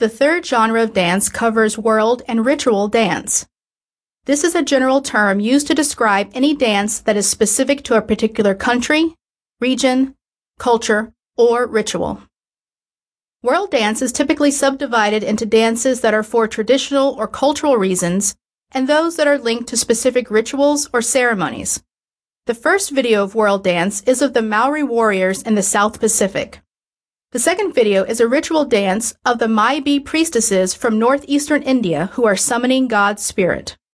The third genre of dance covers world and ritual dance. This is a general term used to describe any dance that is specific to a particular country, region, culture, or ritual. World dance is typically subdivided into dances that are for traditional or cultural reasons and those that are linked to specific rituals or ceremonies. The first video of world dance is of the Maori warriors in the South Pacific. The second video is a ritual dance of the Maibi priestesses from northeastern India who are summoning God's spirit.